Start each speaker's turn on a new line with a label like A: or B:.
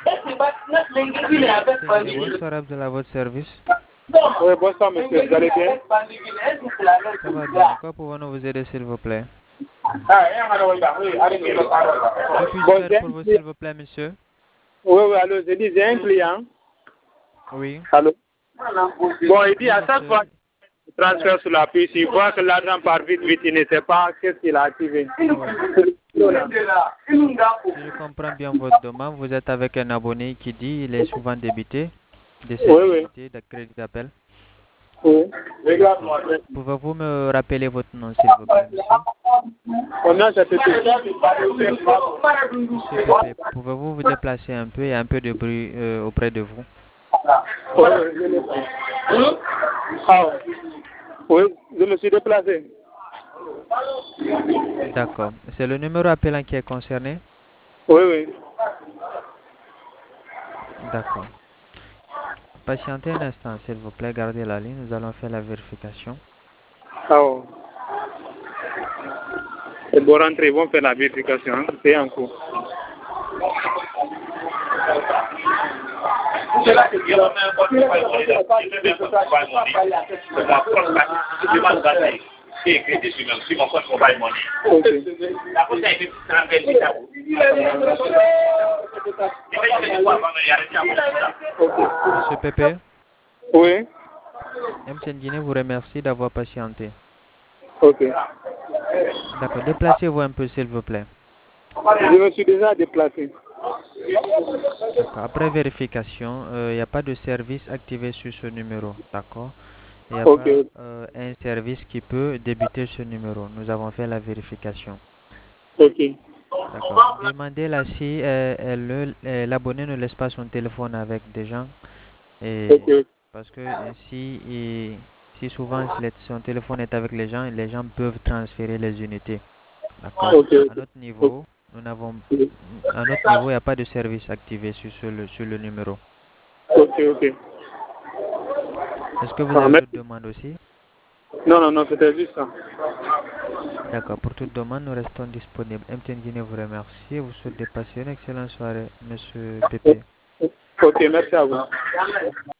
A: MTN, bonsoir Abdel, à votre service.
B: Oui, bonsoir monsieur, vous allez bien?
A: Ça va bien. Quoi pouvons-nous vous aider, s'il vous plaît? Que puis-je
B: Bon,
A: faire pour vous, s'il vous plaît, monsieur?
B: oui, allô, j'ai dit, j'ai un client.
A: Oui.
B: Allô? Bon, il dit
A: Oui,
B: à chaque
A: monsieur.
B: fois qu'il transfère sur la puce, il voit que l'argent part vite, vite, il ne sait pas qu'est-ce qu'il a activé.
A: Oui. Si je comprends bien votre demande, vous êtes avec un abonné qui dit il est souvent débité de ses
B: Oui, oui.
A: unités de crédit d'appel.
B: Oui.
A: D'accord. Pouvez-vous me rappeler votre nom, s'il vous plaît, monsieur?
B: On a cette
A: Monsieur Pépé, pouvez-vous vous déplacer un peu? Il y a un peu de bruit auprès de vous.
B: Oui, ah, oui, je me suis déplacé.
A: D'accord. C'est le numéro appelant qui est concerné?
B: Oui, oui.
A: D'accord. Patientez un instant, s'il vous plaît. Gardez la ligne. Nous allons faire la vérification.
B: Ah, oh. Et bon, rentrer, ils vont faire la vérification. Hein. C'est en cours.
A: Monsieur Pépé,
B: Oui.
A: MTN Guinée vous remercie d'avoir patienté.
B: Ok.
A: D'accord. Déplacez-vous un peu, s'il vous plaît.
B: Je me suis déjà déplacé.
A: D'accord. Après vérification, il n'y a pas de service activé sur ce numéro. D'accord. Il n'y a
B: Ok.
A: pas un service qui peut débuter ce numéro. Nous avons fait la vérification.
B: Ok.
A: D'accord. Demandez-la si l'abonné ne laisse pas son téléphone avec des gens. Et
B: Ok.
A: parce que si souvent son téléphone est avec les gens peuvent transférer les unités. D'accord.
B: Ok.
A: À notre niveau, nous n'avons, à notre niveau, il n'y a pas de service activé sur le numéro.
B: Ok. Ok.
A: Est-ce que vous
B: Ah,
A: avez d'autres
B: merci.
A: demandes aussi?
B: Non, non, non, c'était juste ça.
A: D'accord. Pour toute demande, nous restons disponibles. MTN Guinée vous remercie et vous souhaite de passer une excellente soirée, Monsieur Pépé.
B: Ok, merci à vous.